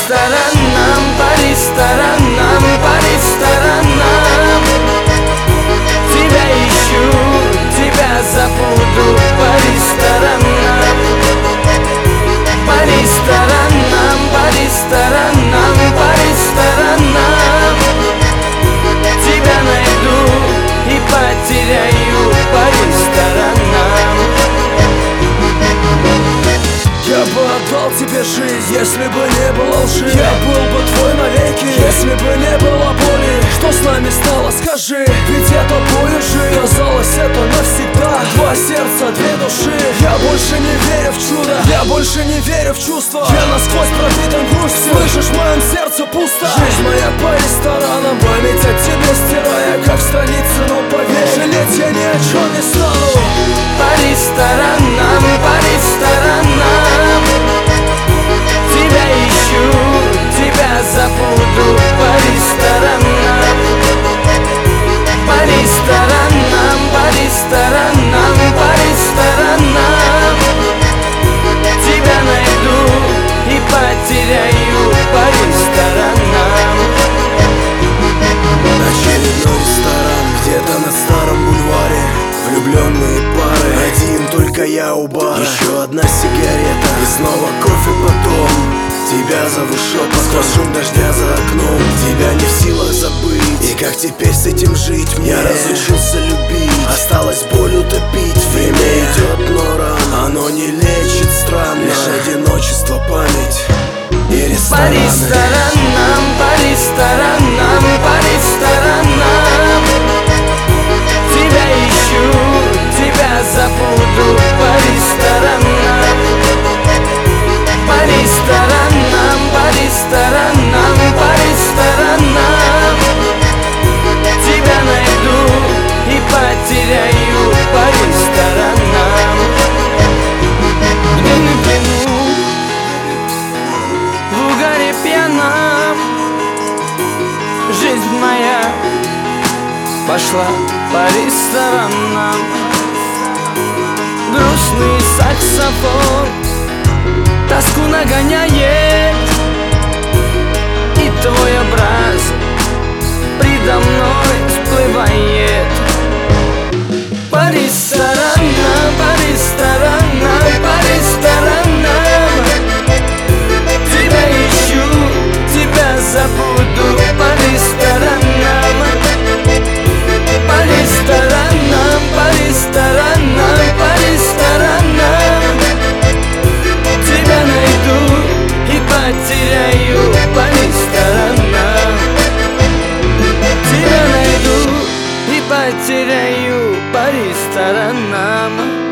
ресторанам, по ресторанам, по ресторанам. Тебя ищу, тебя забуду по ресторанам. По ресторанам, по ресторанам, по ресторанам. Тебя найду и потеряю по ресторанам. Я бы отдал тебе жизнь, если бы не было лжи. Я был бы твой навеки, если бы не было боли. Что с нами стало, скажи, ведь это боль же. Казалось, это навсегда. Два сердца, две души. Я больше не верю в чудо, я больше не верю в чувства. Я насквозь пропитан грустью, слышишь, в моем сердце пусто. Жизнь моя по ресторанам, память о тебе стирая, как страницы, но поверь, жалеть я ни о чем не стану. По ресторанам, по ресторанам. Тебя ищу, тебя забуду по ресторанам. По ресторанам, по ресторанам, по ресторанам. Тебя найду и потеряю по ресторанам. Очередной ресторан где-то на старом бульваре. Влюбленные пары, один только я у бара. Еще одна сигарета и снова кофе потом. Тебя зову шепот, сквозь шум дождя за окном. Тебя не в силах забыть, и как теперь с этим жить мне? Я разучился любить, осталось боль утопить. Время идет, но рано, оно не лечит странно. Лишь одиночество, память и рестораны. По ресторанам, по ресторанам, по ресторанам. Тебя ищу, тебя забуду по ресторанам. По ресторанам, по ресторанам, по ресторанам. Тебя найду и потеряю по ресторанам. Где на плену, в угаре пьяном. Жизнь моя пошла по ресторанам. Грустный саксофон тоску нагоняет, и твой образ предо мной всплывает. По ресторанам, по ресторанам, по ресторанам. Тебя ищу, тебя забуду по ресторанам. По ресторанам, по ресторанам, по ресторанам. Тебя найду и потеряю по ресторанам. Тебя найду и потеряю по ресторанам.